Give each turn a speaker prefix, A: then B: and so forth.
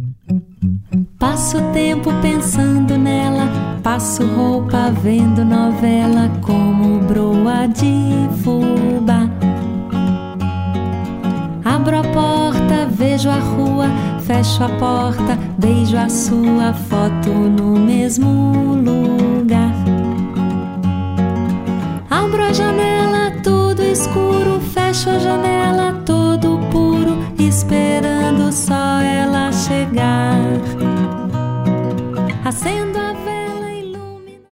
A: Passo tempo pensando nela, passo roupa vendo novela como broa de fubá. Abro a porta, vejo a rua, fecho a porta, beijo a sua foto no mesmo lugar. Abro a janela, tudo escuro, fecho a janela.